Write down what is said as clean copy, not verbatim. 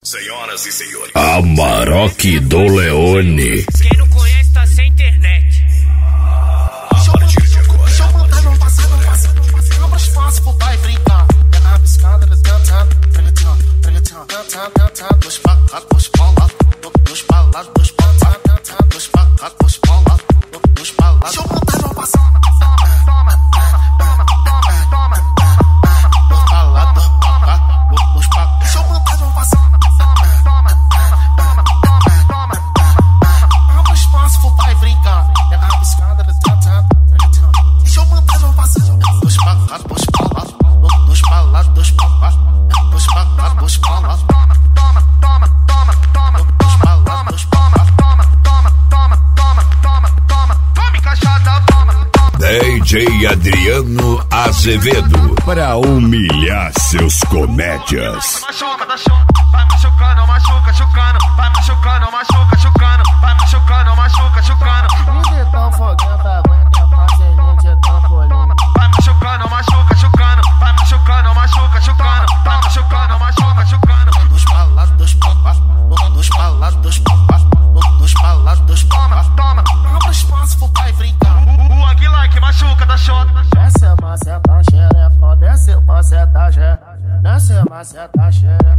Senhoras e senhores, Amarok do Leone. Quem não conhece tá sem internet. A partir de agora, deixa eu botar, não passa, abra espaço pro pai brincar. Pega a piscada, dois pra lá, dois pra lá, dois pra lá, dois pra lá, dois pra lá. Deixa eu botar, não passa. DJ Adriano Azevedo, pra humilhar seus comédias. Vai machucando, machuca, chucando. Vai machucando, machuca, chucando. Vai machucando, machuca, chucando. Tudo tão fogando, aguenta fazendo de trampolim. Vai machucando, machuca, chucando. Vai machucando, machuca, chucando. Vai machucando, machuca, chucando. Dois pra lá, dois pra lá. Dois pra lá, dois pra lá. Dois pra lá, dois pra lá. Toma, abra espaço pro pai brincar. O Aguilar que machuca da shot. Desce, maceta, xereca. Desce, maceta, xereca. Desce, maceta, xereca.